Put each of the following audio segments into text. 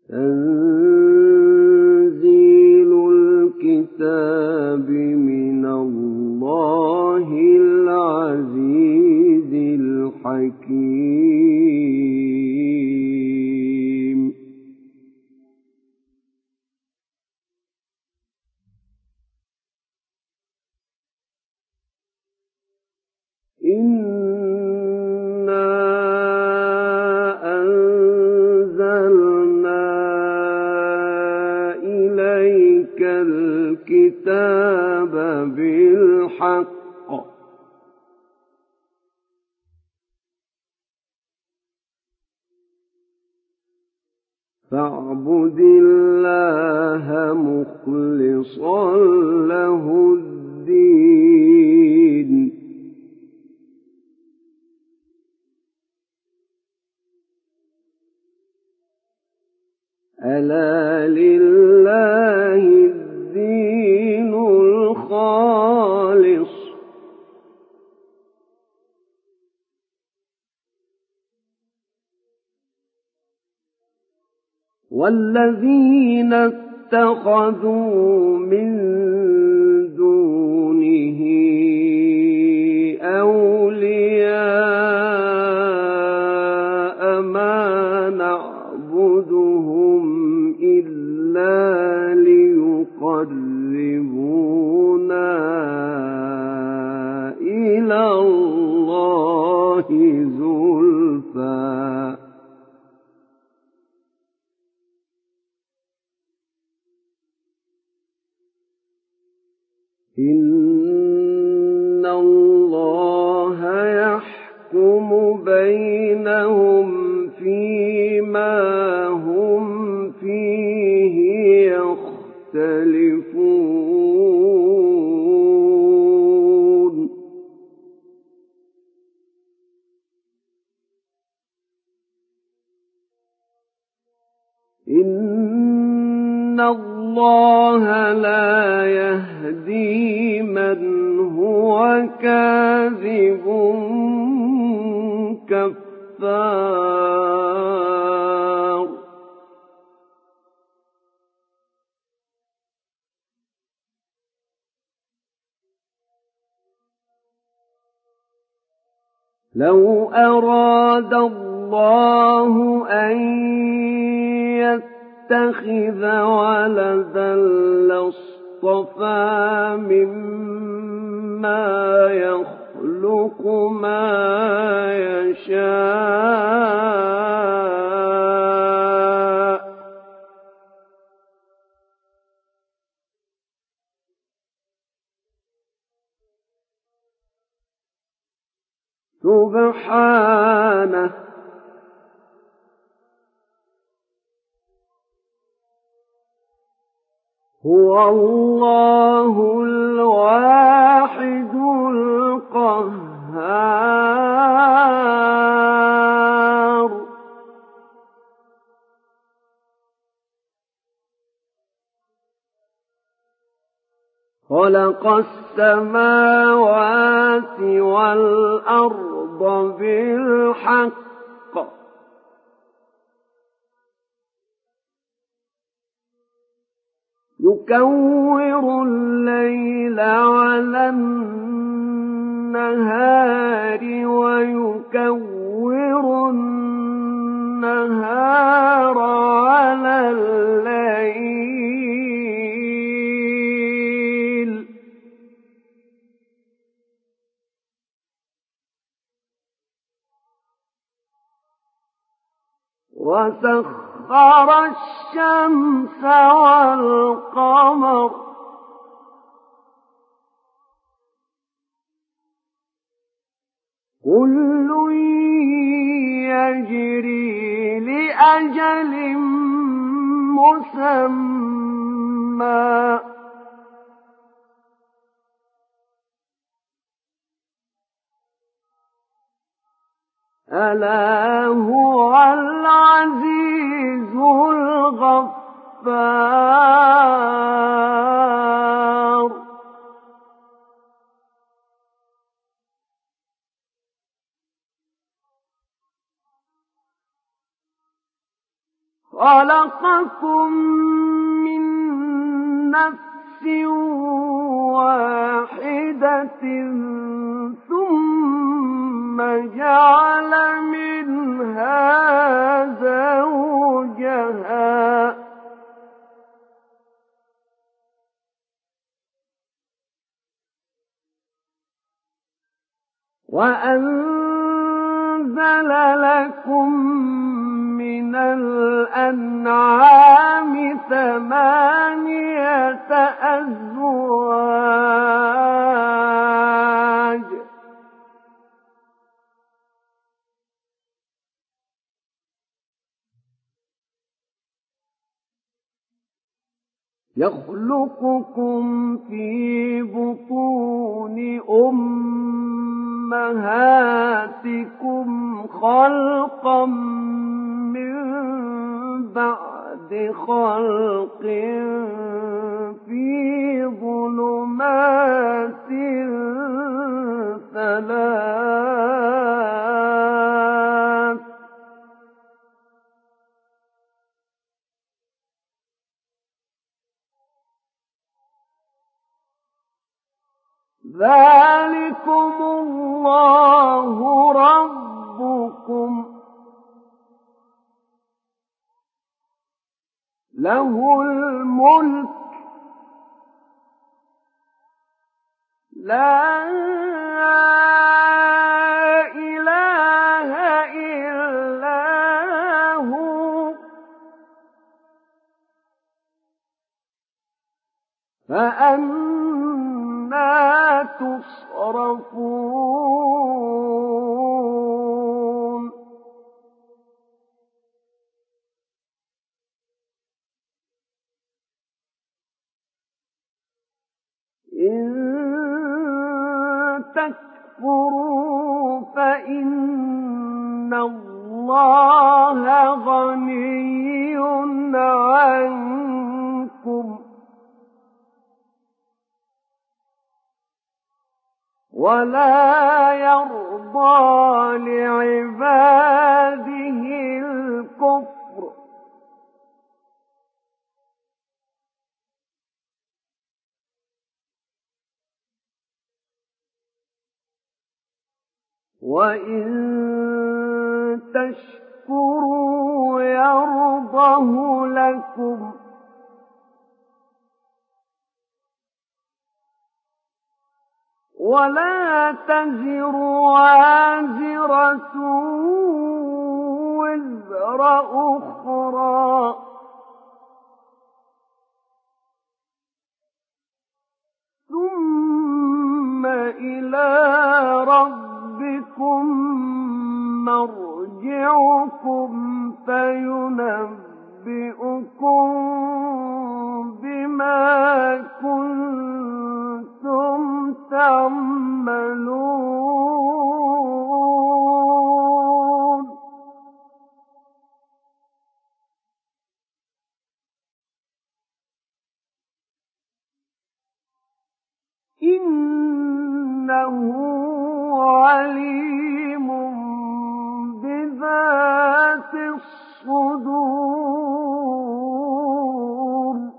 تنزيل الكتاب من الله العزيز الحكيم. إنا أنزلنا إليك الكتاب بالحق فاعبد الله مخلصا له الدين. ألا لله الدين الخالص والذين اتخذوا من دونه أولياء ما نعبدهم إلا ليقربونا إلى الله زلفى إن الله يحكم بينهم فيما هم فيه يختلفون. إن الله لا يهدي من هو كاذب كفار. لو أراد الله أن يتخذ ولدا لاصطفى مما يخلق ما يشاء سبحانه هو الله الواحد القهار. خلق السماوات والأرض بالحق يكور الليل على النهار ويكور النهار على الليل وسخر الشمس والقمر كل يجري لأجل مسمى ألا هو العزيز الغفار. خلقكم من نفس واحدة ثم جعل منها زوجها وأنزل لكم من الأنعام 8 أزواج يخلقكم في بطون أمهاتكم خلقا من بعد خلق في ظلمات 3 ذلكم الله ربكم له الملك لا إله إلا هو فأنى تصرفون إن تكفروا فإن الله غني عنكم ولا يرضى لعباده الكفر وإن تشكروا يرضه لكم ولا تزر وازرة وزر أخرى ثم إلى ربكم مرجعكم فينبئكم بما كنتم تعملون إنه عليم بذات الصدور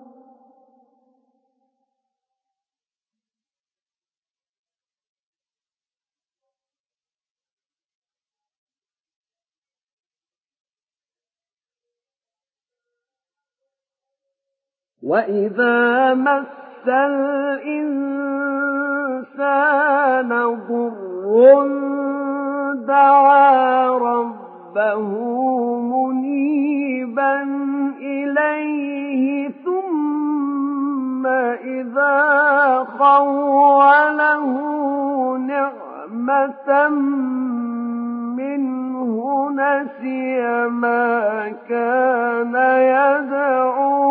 وإذا مس الإنسان ضر دعا ربه منيبا إليه ثم إذا خوله نعمة منه نسي ما كان يدعو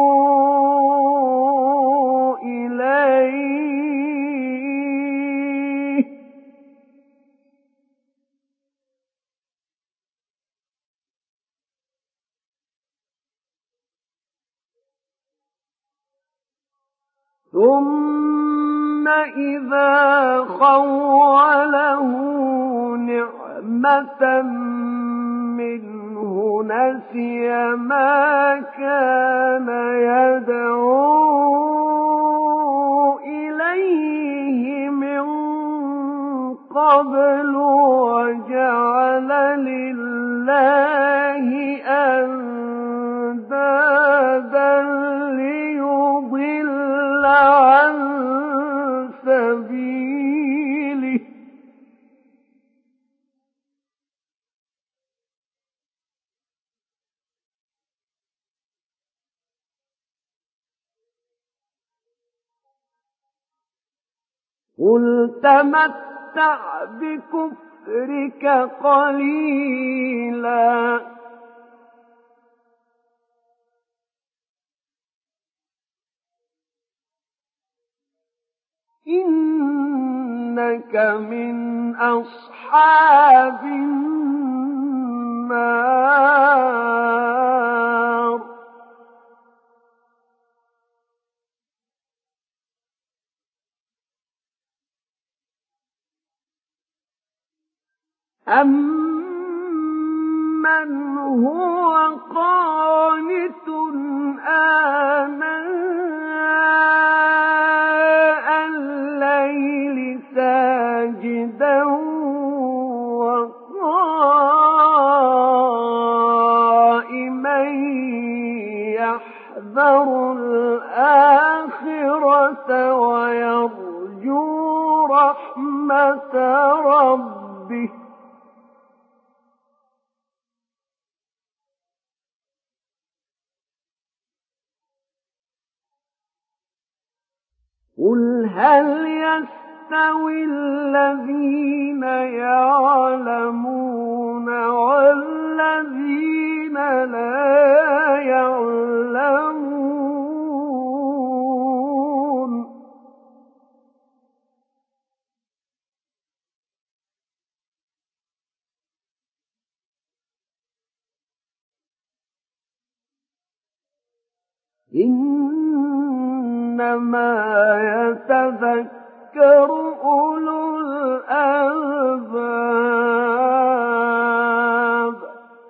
إليه ثم إذا خوله نعمة منه منه نسي ما كان يدعو إليه من قبل وجعل لله أندادا ليضل عن سبيله قل تمتع بكفرك قليلا إنك من أصحاب النار أَمَّنْ هُوَ قَانِتٌ آنَاءَ اللَّيْلِ سَاجِدًا وَقَائِمًا يَحْذَرُ الْآخِرَةَ وَيَرْجُو رَحْمَةَ رَبِّهِ قُلْ هَلْ يَسْتَوِي الَّذِينَ يَعْلَمُونَ وَالَّذِينَ لَا يَعْلَمُونَ إِنَّمَا يَتَذَكَّرُ أُولُو الْأَلْبَابِ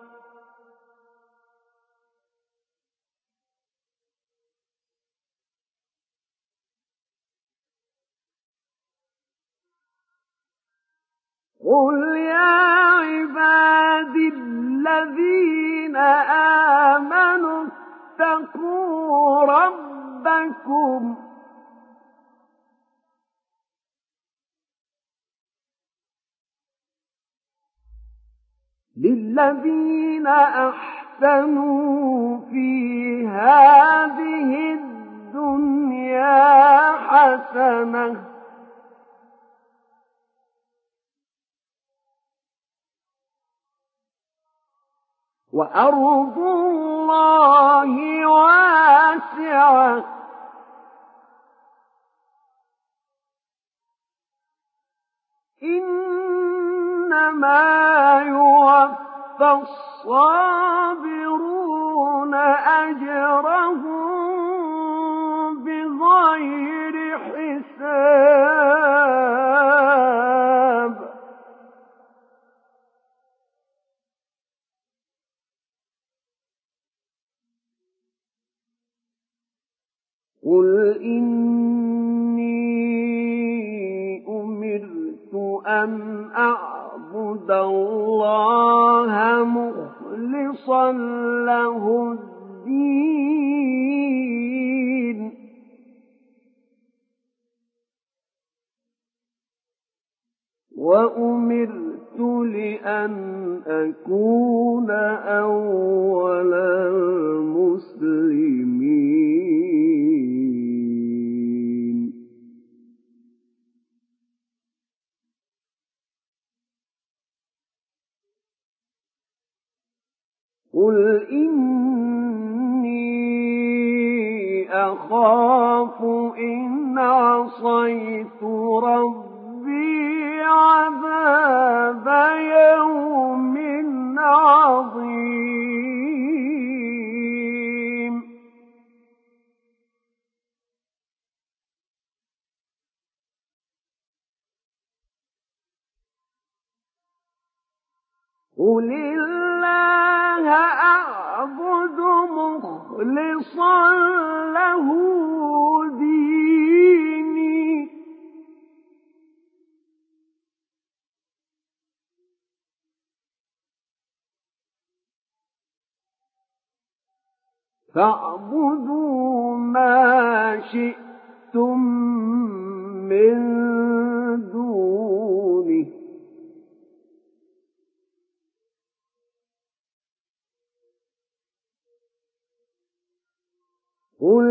قُلْ يَا عِبَادِي الَّذِينَ آمَنُوا اتَّقُوا رَبَّكُمْ لِلَّذِينَ أَحْسَنُوا فِي هَٰذِهِ الدُّنْيَا حَسَنَةٌ وَأَرْضُ اللَّهِ وَاسِعَةٌ إِنَّمَا يُوَفَّى الصَّابِرُونَ أَجْرَهُم بِغَيْرِ حِسَابٍ قُلْ إِنِّي أُمِرْتُ أَنْ أَعْبُدَ اللَّهَ مُخْلِصًا لَّهُ الدِّينَ وَأُمِرْتُ لِأَنْ أَكُونَ أَوَّلَ الْمُسْلِمِينَ قُلْ إِنِّي أَخَافُ إِنْ عَصَيْتُ رَبِّي عَذَابَ يَوْمٍ عَظِيمٍ قُلِ اللَّهَ الله أعبد مخلصا له ديني فاعبدوا ما شئتم من دونه قل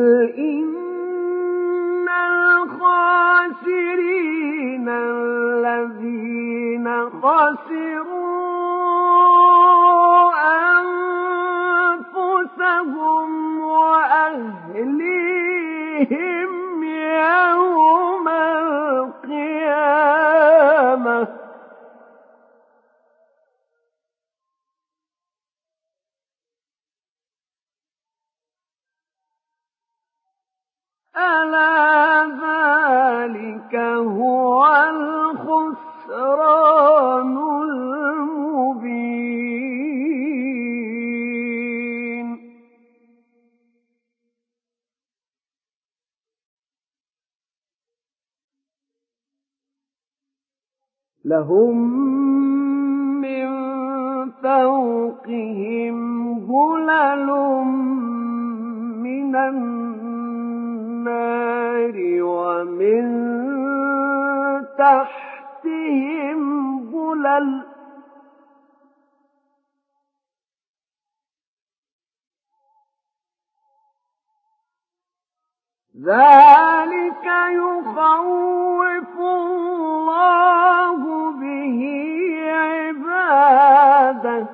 إن الخاسرين الذين خسروا أنفسهم وأهليهم يوم القيامة ألا ذلك هو الخسران المبين لهم من فوقهم ظلل من النار ومن تحتهم ظلل ذلك يخوف الله به عباده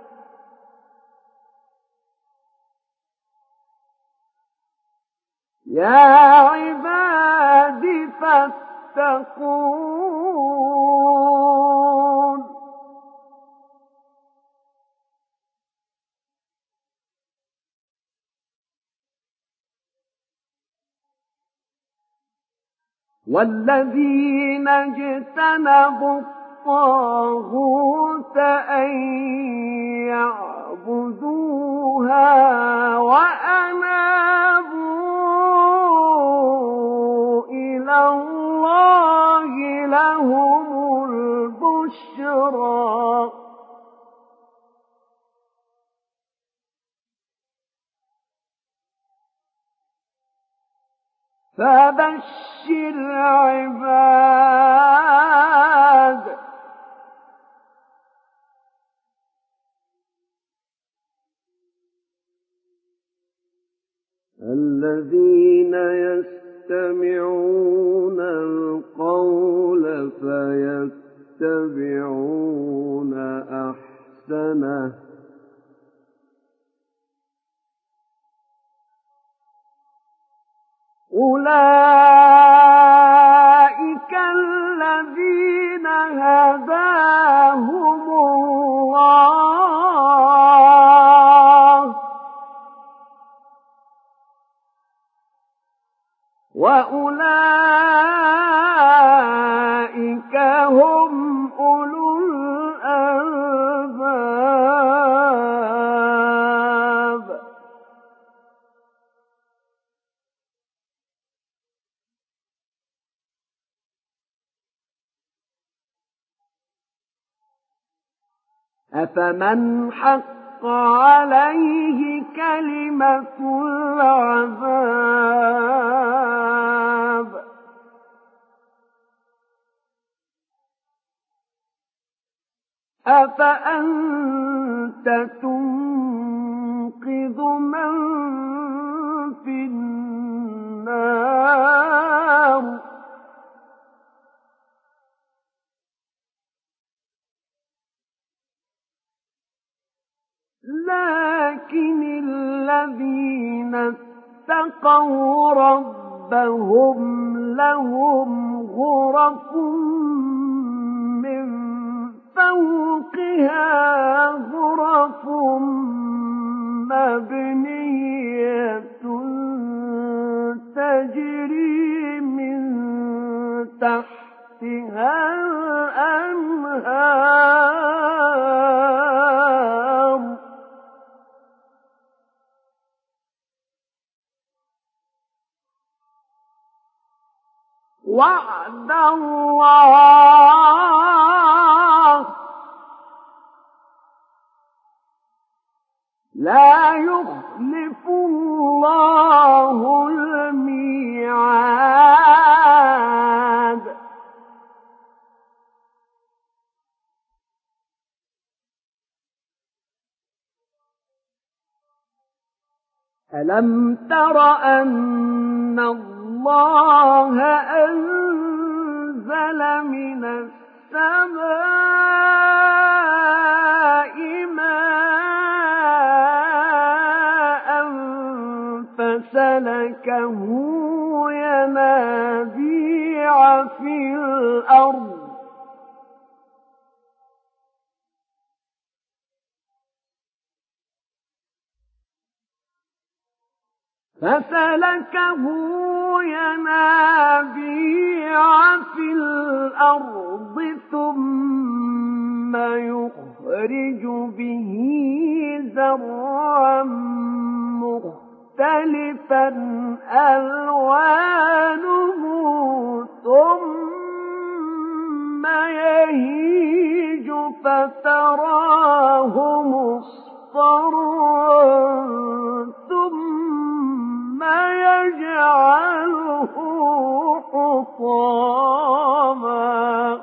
يا عباد فاتقون والذين اجتنبوا الطاغوت أن يعبدوها وأنابوا إلى الله لهم البشرى فبشر عباد الذين يستمعون القول فيتبعون أحسنه أولئك الذين هداهم الله وأولئك هم أولو الألباب أفمن حق عليه كلمة العذاب أفأنت تنقذ من في النار لكن الذين اتقوا ربهم لهم غرف من فوقها غرف مبنية تجري من تحتها الأنهار وعد الله لا يخلف الله الميعاد ألم تر أن الله أنزل من السماء ماء فسلكه ينابيع في الأرض ثم يخرج به زرعا مختلفا ألوانه ثم يهيج فتراه مصفرا ثم يجعله حطاما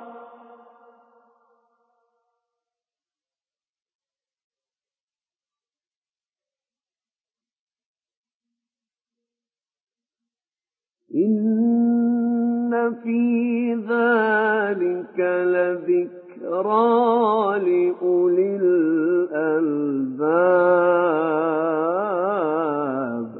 إن في ذلك لذكرى لأولي الألباب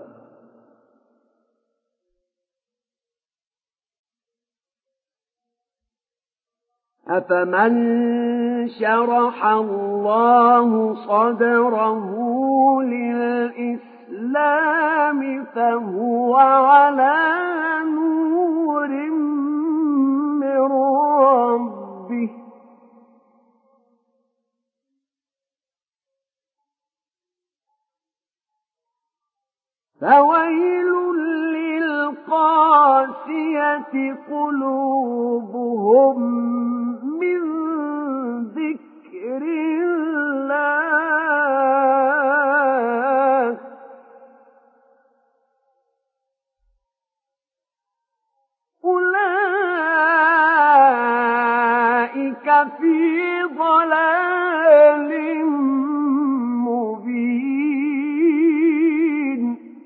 أفمن شرح الله صدره للإسلام فهو على نور من ربه فويل للقاسية قلوبهم من ذكر الله أولئك في ضلال مبين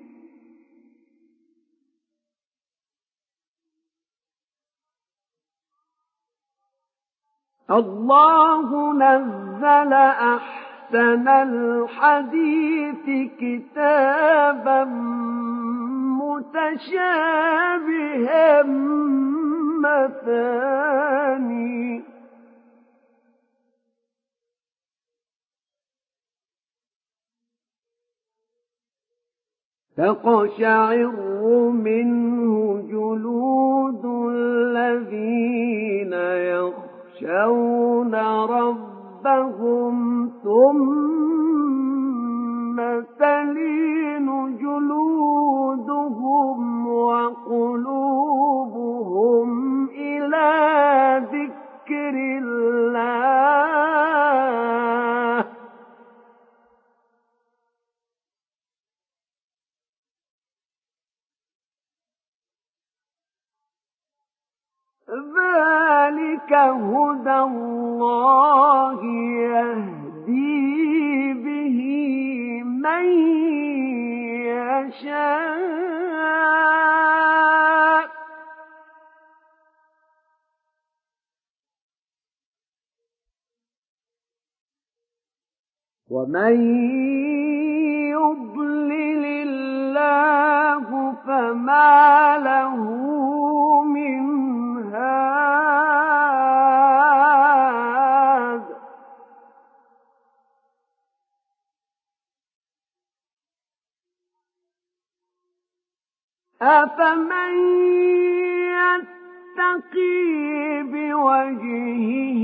الله نزل أحسن الحديث كتابا متشابها مثاني تقشعر منه جلود الذين يخشون ربهم ثم تلين جلودهم وقلوبهم إلى ذكر الله ذلك هدى الله يهدي به من يشاء ومن يضلل الله فما له من هاد أفمن يتقي بوجهه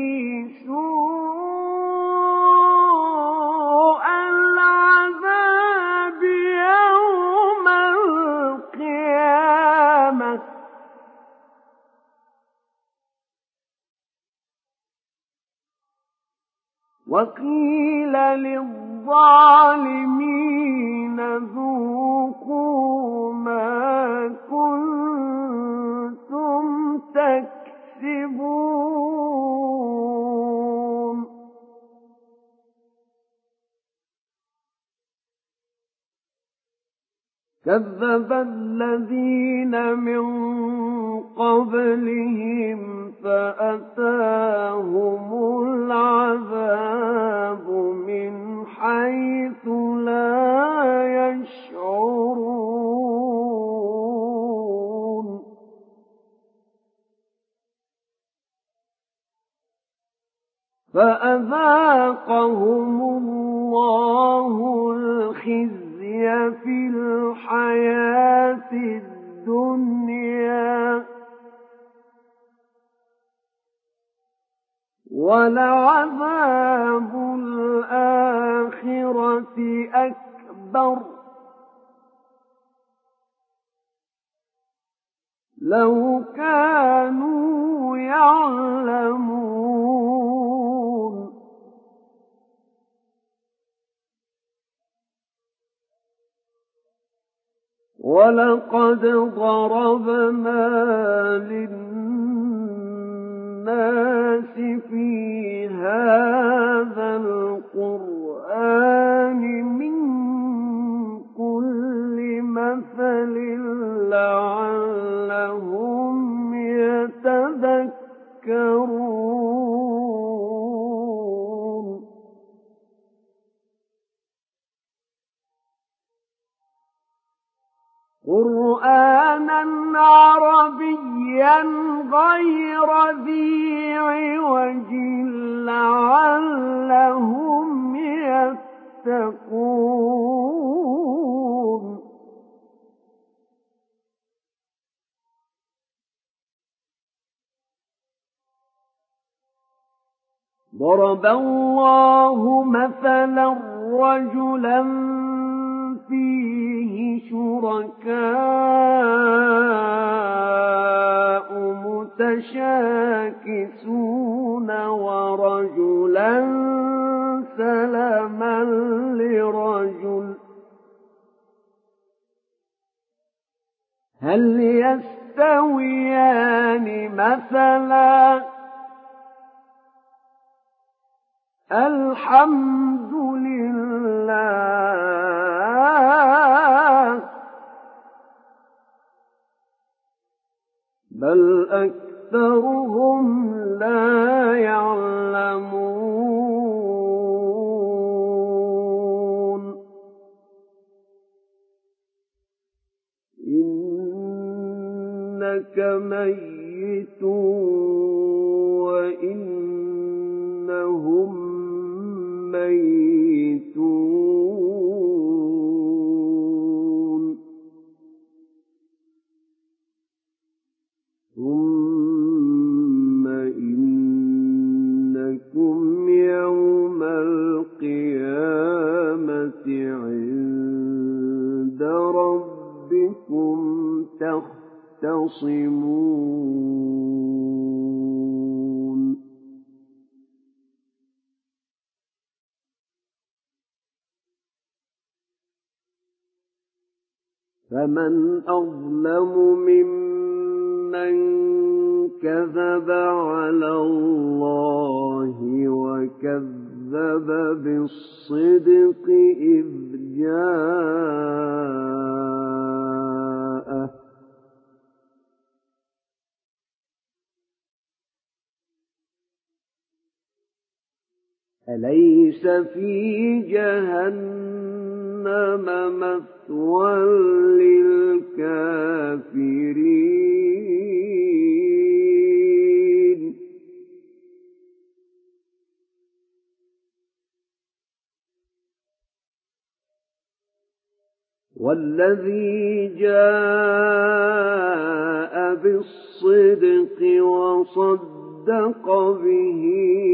سوء العذاب يوم القيامة وقيل للظالمين ذوقوا ما كنتم تكسبون كذب الذين من قبلهم فأتاهم العذاب من حيث لا يشعرون فأذاقهم الله الخزي في الحياة الدنيا ولعذاب الآخرة أكبر لو كانوا يعلمون ولقد ضربنا للناس في هذا القرآن من كل مثل لعلهم يتذكرون قرآنا عربيا غير ذي عوج لعلهم يتقون ضرب الله مثلا رجلا فيه شركاء متشاكسون ورجلا سلما لرجل هل يستويان مثلا الحمد لله بل أكثرهم لا يعلمون إنك ميت وإنهم ميتون ثم إنكم يوم القيامة عند ربكم تختصمون فمن أظلم ممن كذب على الله وكذب بالصدق إذ جاءه أليس في جهنم مثوى للكافرين والذي جاء بالصدق وصدق به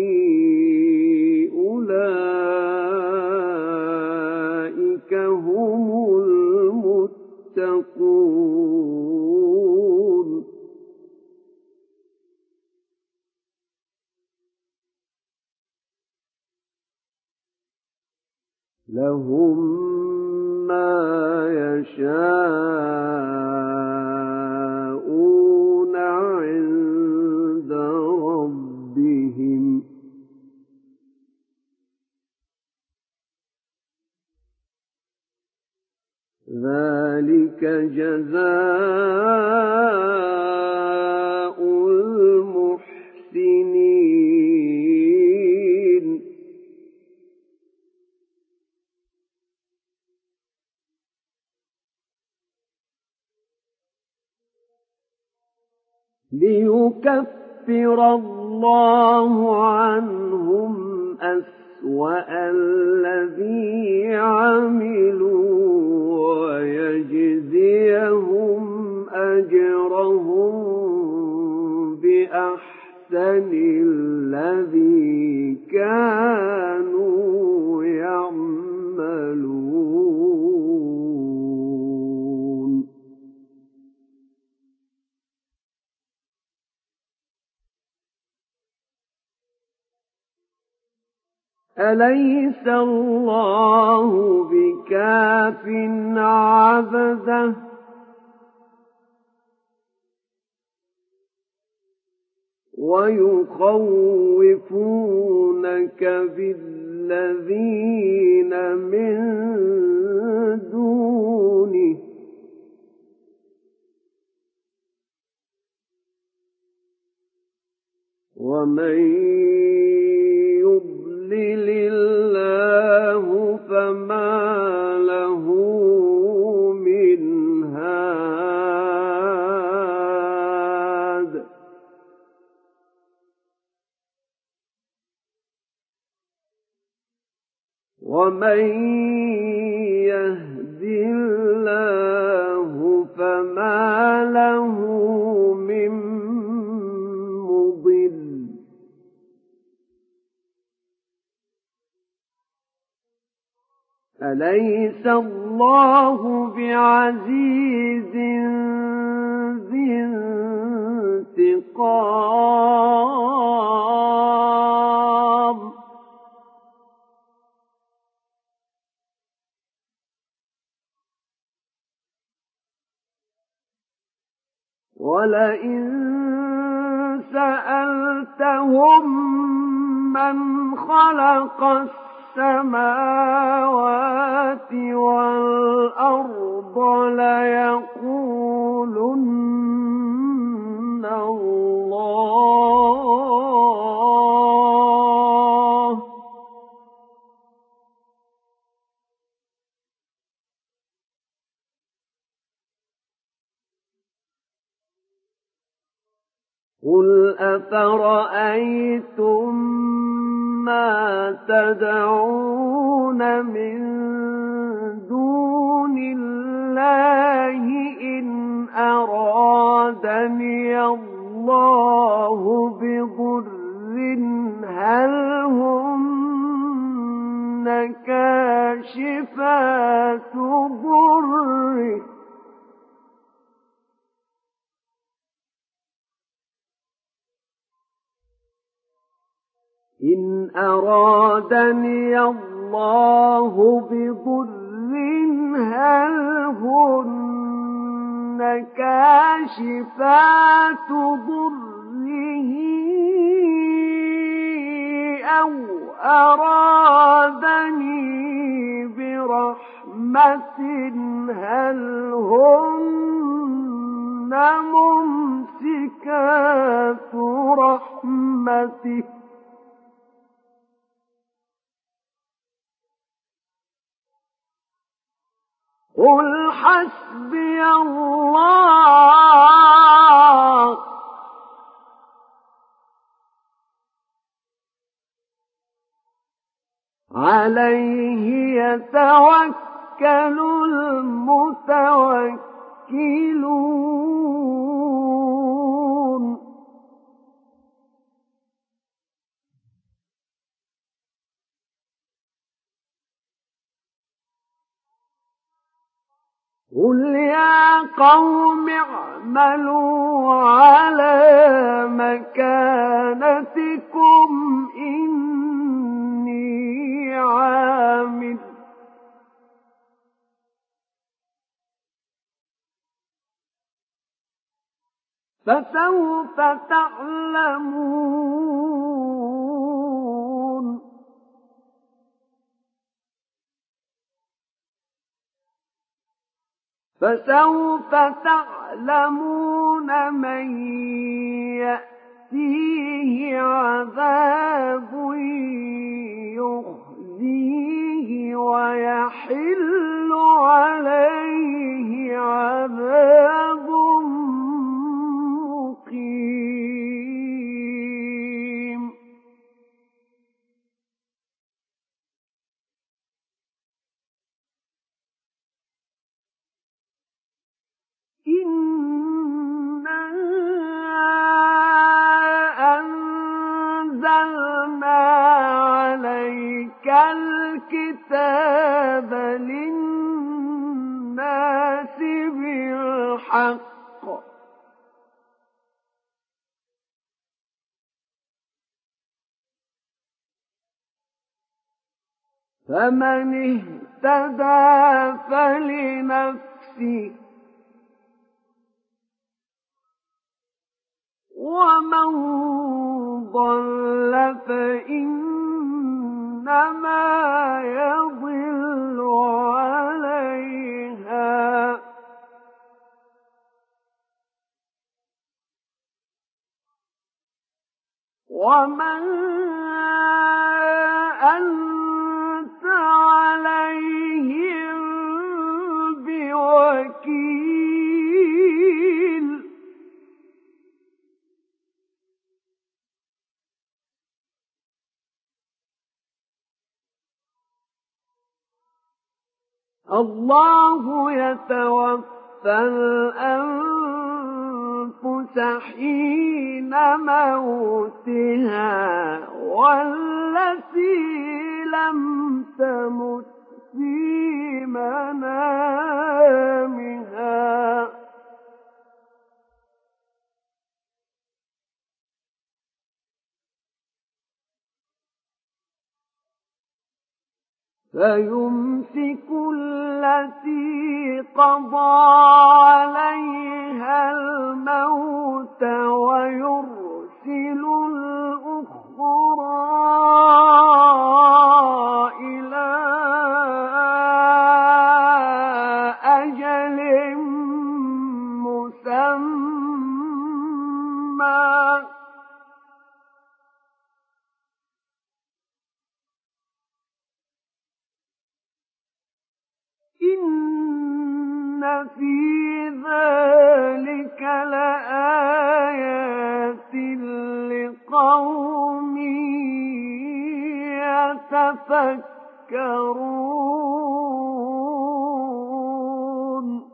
أولئك هم المتقون لهم ما يشاءون عند ربهم ذلك جزاء المحسنين ليكفر الله عنهم أسوأ الذي عملوا ويجزيهم أجرهم بأحسن الذي كانوا يعملون أليس الله بكاف عبده ويخوفونك بالذين من دونه ومن يضلل الله فما له من هاد ومن يهد الله فما له من مضل أليس الله بعزيز ذي انتقام ولئن سألتهم من خلق السماوات والأرض ليقولن الله قل أفرأيتم ما تدعون من دون الله إن أرادني الله بضر هل هن كاشفات ضره إن أرادني الله بضر هل هن كاشفات ضره أو أرادني برحمة هل هن ممسكات رحمته قل حسبي الله عليه يتوكل المتوكلون قل يا قوم اعملوا على مكانتكم إني عامل فسوف تعلمون فسوف تعلمون من يأتيه عذاب يخزيه ويحل عليه عذاب مقيم إنا أنزلنا عليك الكتاب للناس بالحق فمن اهتدى فلنفسه ومن ضل فإنما يضل عليها وما أنت عليهم بوكيل الله يتوفى الأنفس حين موتها والتي لم تمت في منامها فيمسك التي قضى عليها الموت ويرسل الأخرى إلى أجل مسمى إن في ذلك لآيات لقوم يتفكرون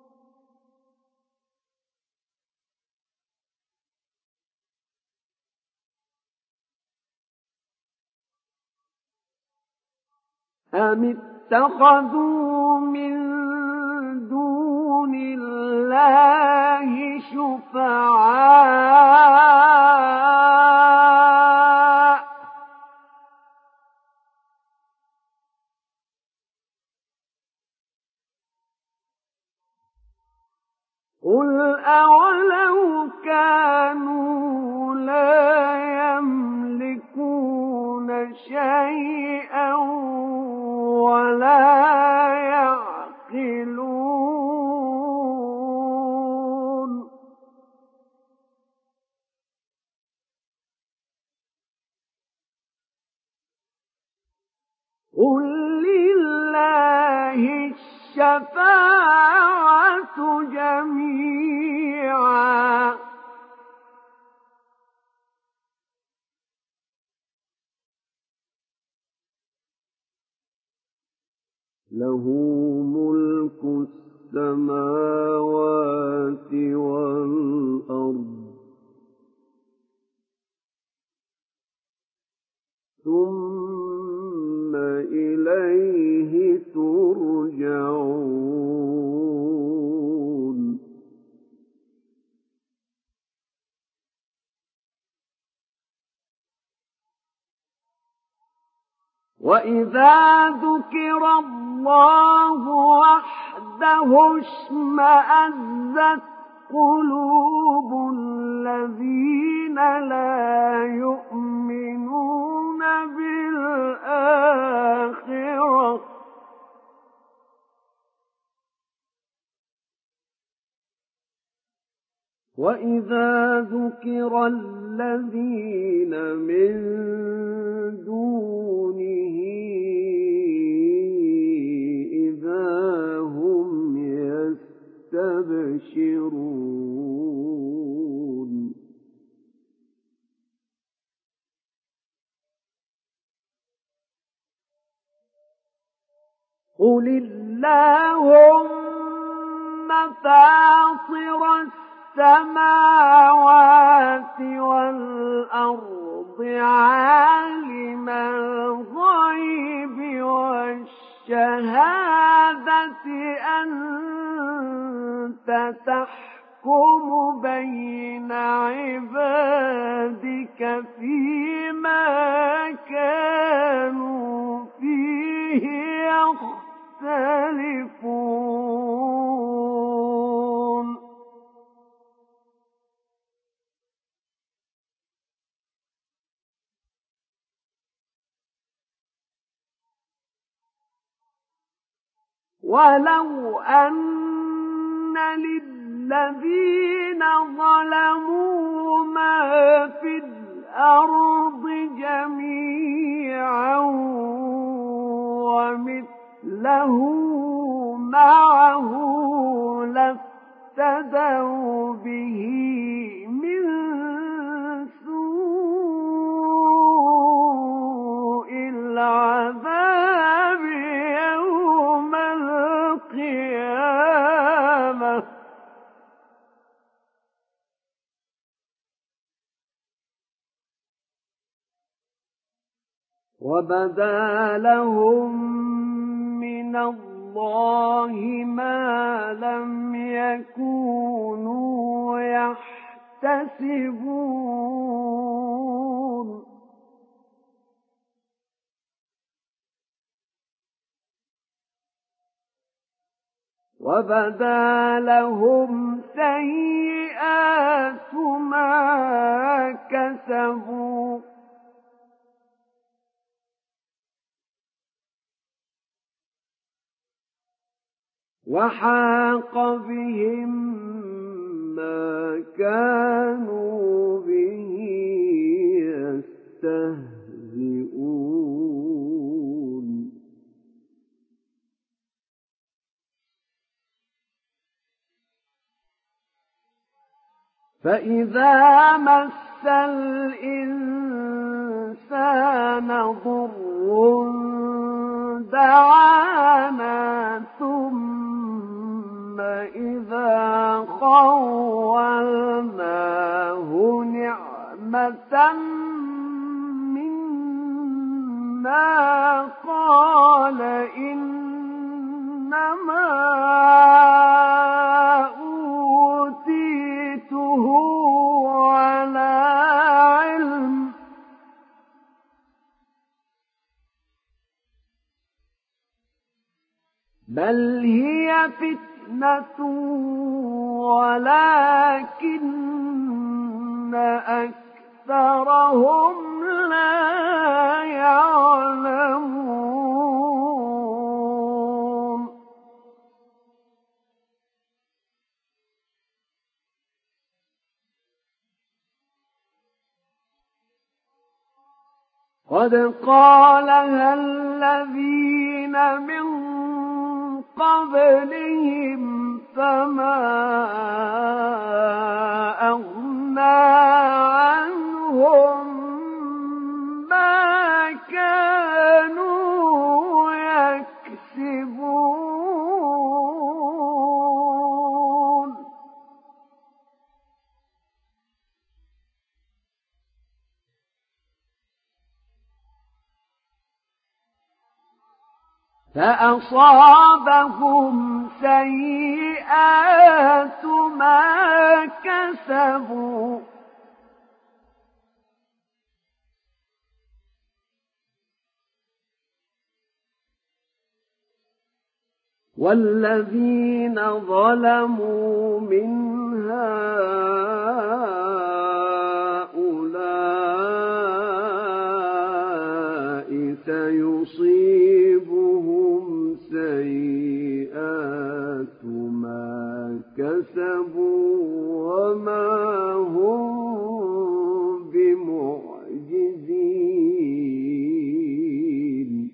أم اتخذوا من دون الله شفعاء قل أولو كانوا لا يملكون شيئا ولا يعقلون قل لله الشفاعة جميعا له ملك السماوات والأرض ثم إليه ترجعون وإذا ذكر الله وحده اشمأزت قلوب الذين لا يؤمنون بالآخرة وإذا ذكر الذين من دونه إذا هم يستبشرون قل اللهم فاطر السماوات والأرض عالم الغيب والشهادة أنت تحكم بين عبادك فيما كانوا فيه يختلفون ولو أن للذين ظلموا ما في الأرض جميعا ومثله معه لافتدوا به من سوء العذاب يوم القيامة وبدا لهم من الله ما لم يكونوا يحتسبون وبدا لهم سيئات ما كسبوا وحاق بهم ما كانوا به يستهزئون فإذا مس الإنسان ضر دعانا ثم إذا خولناه نعمة منا قال إنما أوتيته على علم بل هي فتنة ولكن أكثرهم لا يعلمون قد قالها الذين من قبلهم فما أغنى عنهم ما كانوا يكسبون فأصابهم سيئات ما كسبوا والذين ظلموا من هؤلاء سيصيبهم سيئات ما كسبوا وما هم بمعجزين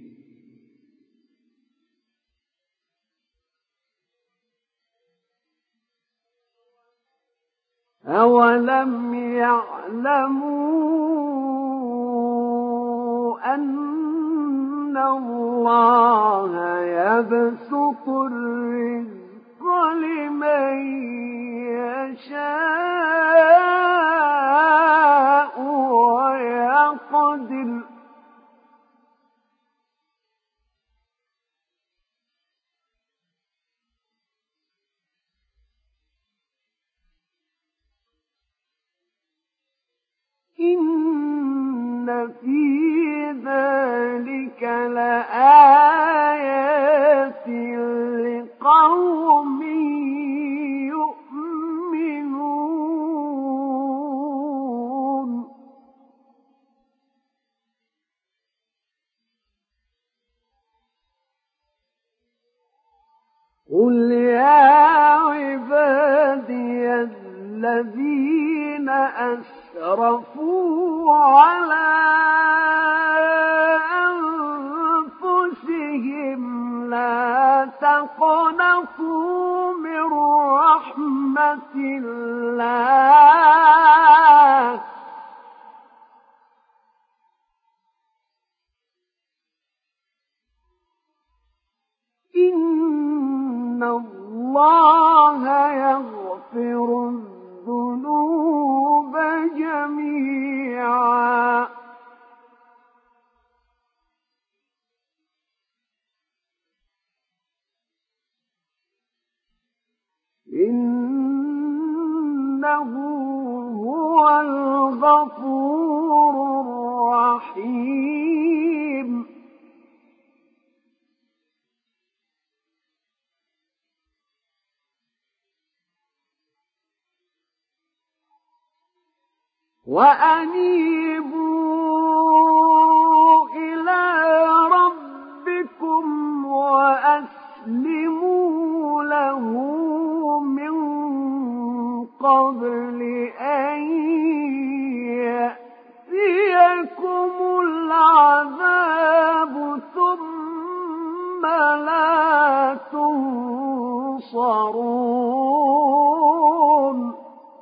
أولم يعلموا أن الله يبسط الرزق لمن يشاء ويقدر إن في ذلك لآيات لقوم يؤمنون قل يا عبادي الذين أسرفوا على أنفسهم لا تقنطوا من رحمة الله إن الله يغفر الذنوب جميعا إنه هو الغفور الرحيم وأنيبوا إلى ربكم وأسلموا له من قبل أن يأتيكم العذاب ثم لا تنصرون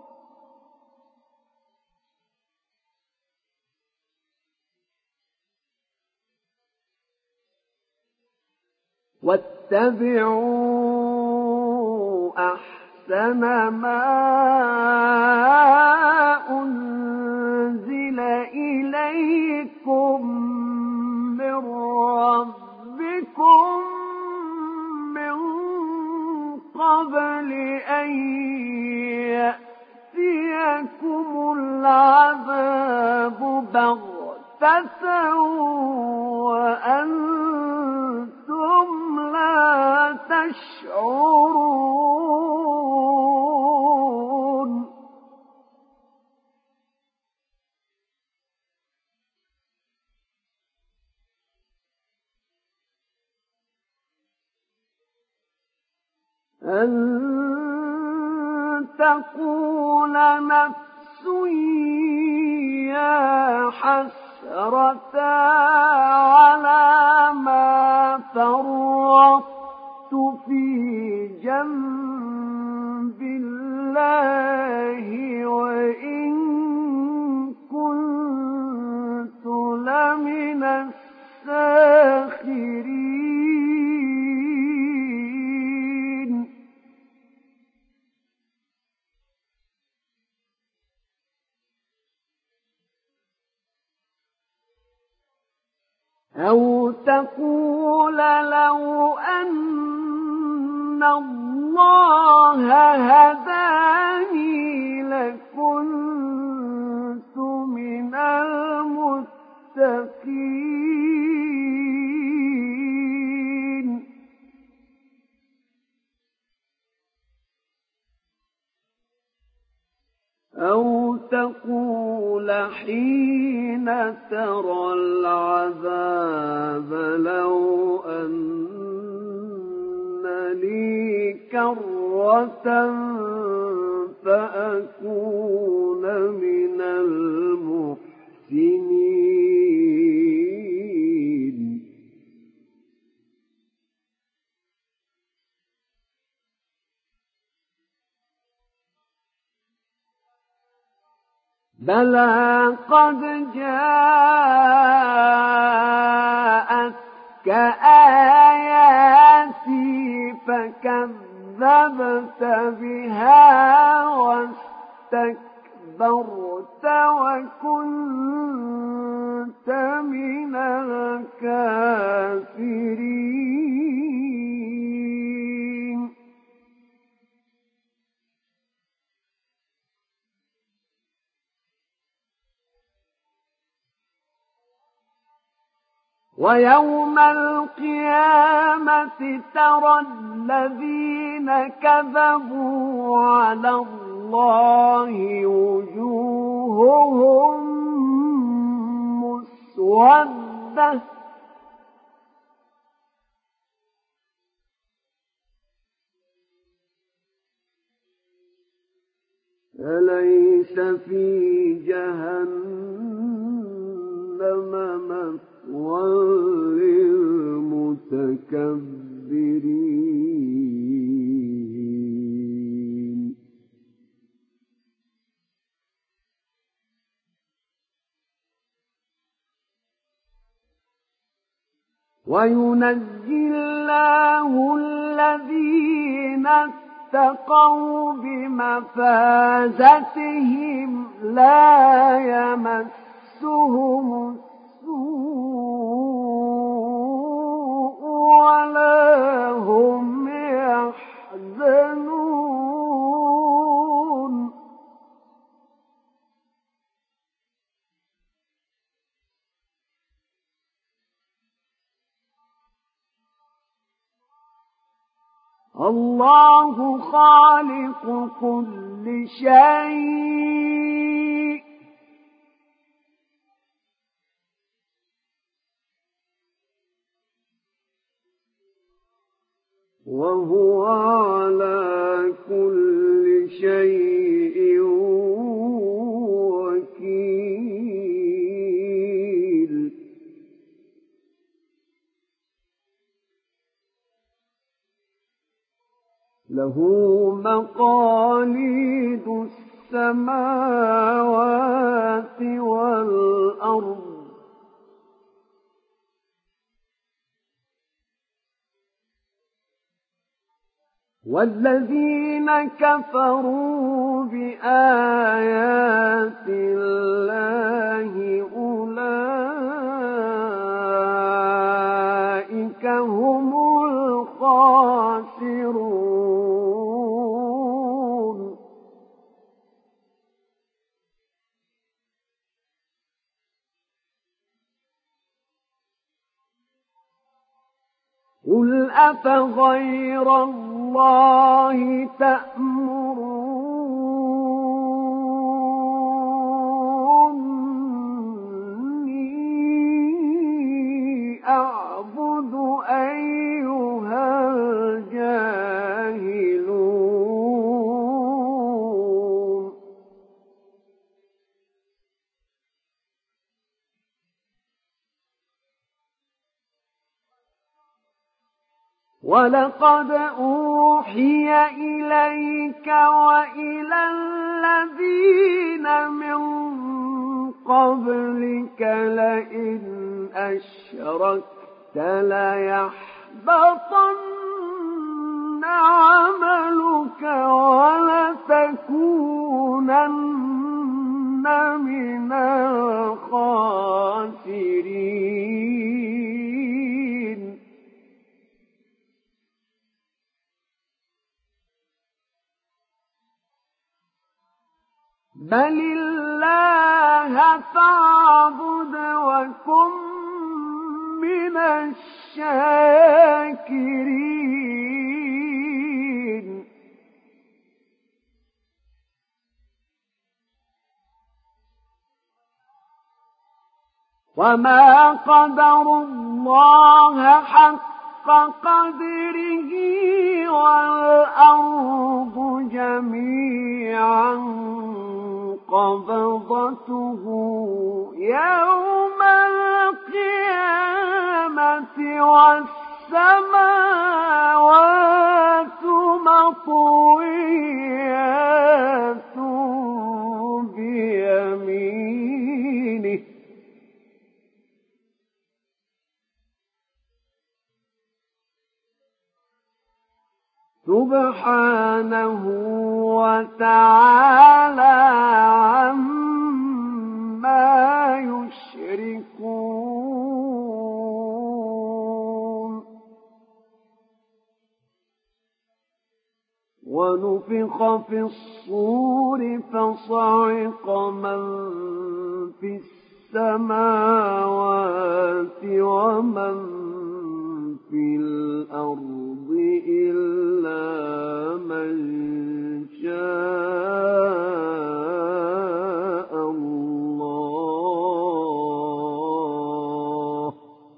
واتبعوا أحسن ما أنزل إليكم من ربكم من قبل أن يأتيكم العذاب بغتة وأنتم لا تشعرون أن تقول نفس يا حسرة على ما فرطت في جنب الله وإن كنت لمن الساخرين أو تقول لو أن الله هداني لكنت من المتقين حين ترى العذاب لو أن لي كرة فأكون من المحسنين بلى قد جاءتك آياتي فكذبت بها واستكبرت وكنت من الكافرين ويوم القيامة ترى الذين كذبوا على الله وجوههم مسودة أليس في جهنم مثوى للمتكبرين وينجي الله الذين اتقوا بمفازتهم لا يمسهم السوء ولا هم يحزنون الله خالق كل شيء وهو على كل شيء وكيل له مقاليد السماوات والأرض والذين كفروا بآيات الله أولئك هم الخاسرون قل أفغير الله تأمروني أعبد أيها الجاهلون ولقد أوحي إليك وإلى الذين من قبلك لئن أشركت ليحبطن عملك ولتكونن من الخاسرين بل الله فاعبد وكن من الشاكرين وما قدروا الله حق قدره والأرض جميعا قبضته يوم القيامة والسماوات مطويات بيمينه سبحانه وتعالى عما يشركون. ونفخ في الصور فصعق من في السماوات ومن في الأرض إلا من شاء الله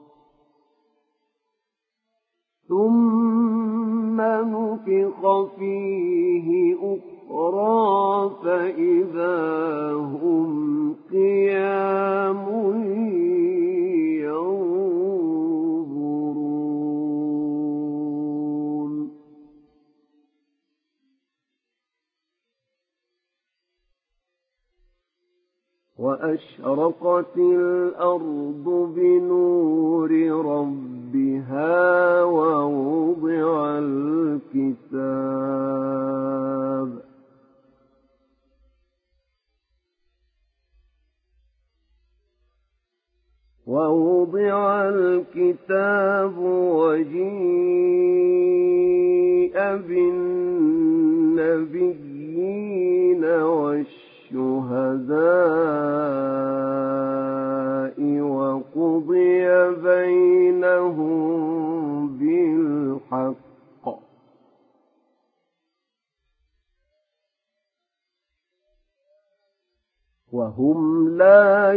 ثم نفخ فيه أخرى فإذا هم قيام وأشرقت الأرض بنور ربها ووضع الكتاب وجيء بالنبيين والشهداء وقضي بينهم بالحق وهم لا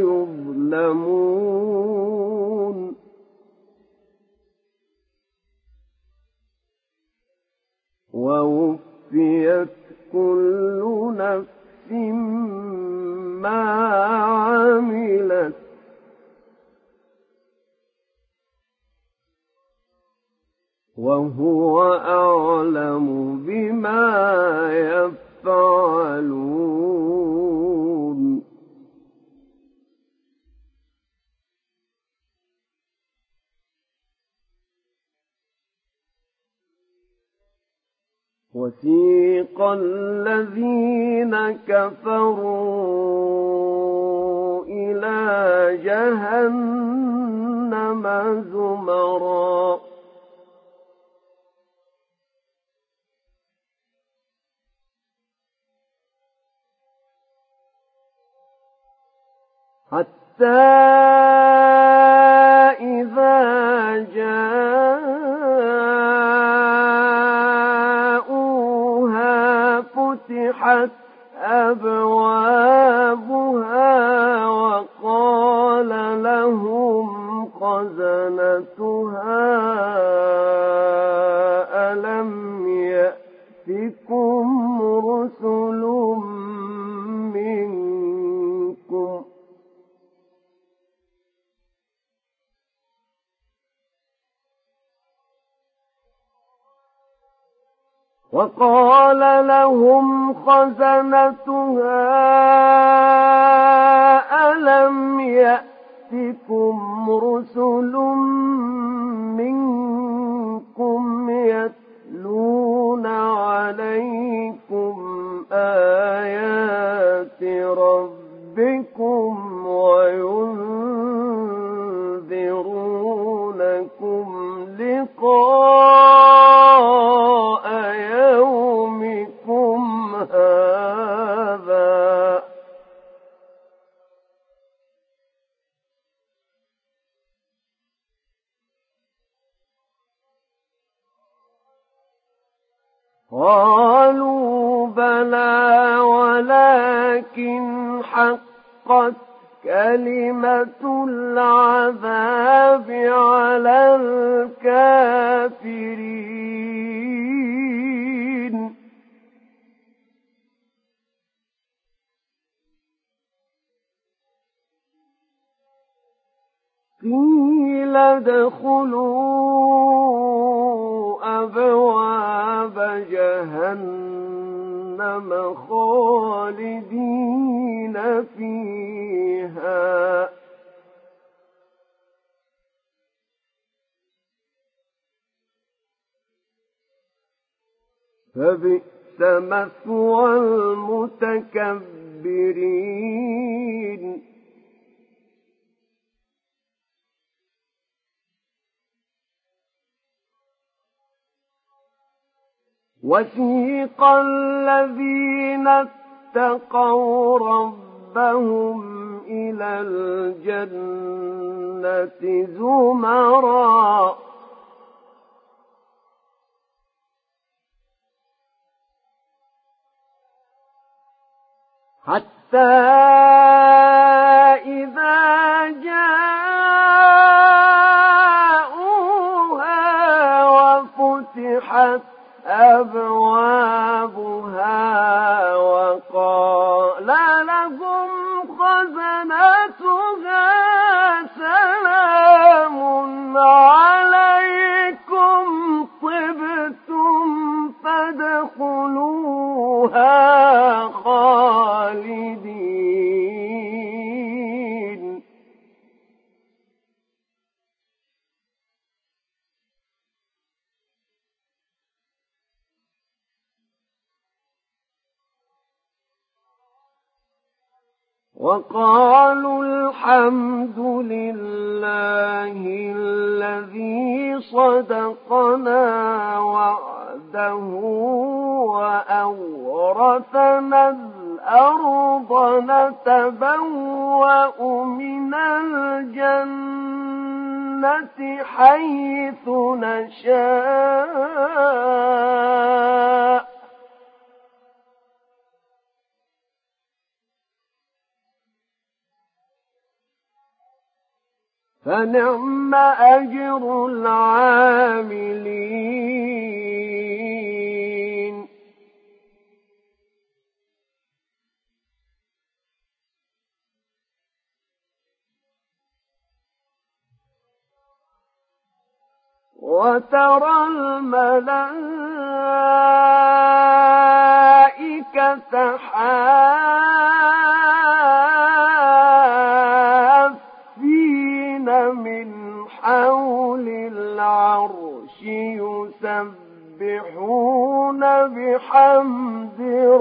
يظلمون ووفيت كل نفس ما عملت وهو أعلم بما يفعلون وسيق الذين كفروا إلى جهنم زمرا حتى إذا جاءوها فتحت أبوابها وقال لهم خزنتها ألم يأتكم رسل منكم وقال لهم خزنتها ألم يأتكم رسل منكم يتلون عليكم آيات ربكم وينذرونكم لقاء يومكم هذا قالوا بلى ولكن حقت كلمة العذاب على الكافرين. قيل ادخلوا أبواب جهنم خالدين فيها فبئس مثوى المتكبرين. وسيق الذين اتقوا ربهم إلى الجنة زمرا حتى إذا جاءوها وفتحت أبوابها وقال لهم خزنتها سلام عليكم طبتم فادخلوها خالدين. وقالوا الحمد لله الذي صدقنا وعده وأورثنا الأرض نتبوأ من الجنة حيث نشاء فنعم أجر العاملين. وترى الملائكة حافين من حول العرش يسبحون بحمد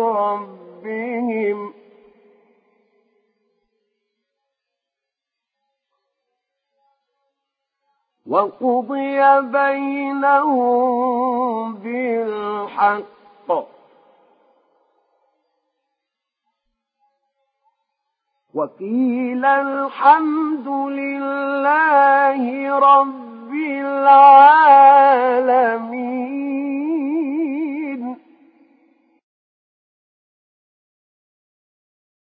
ربهم وقضي بينهم بالحق وقيل الحمد لله رب العالمين.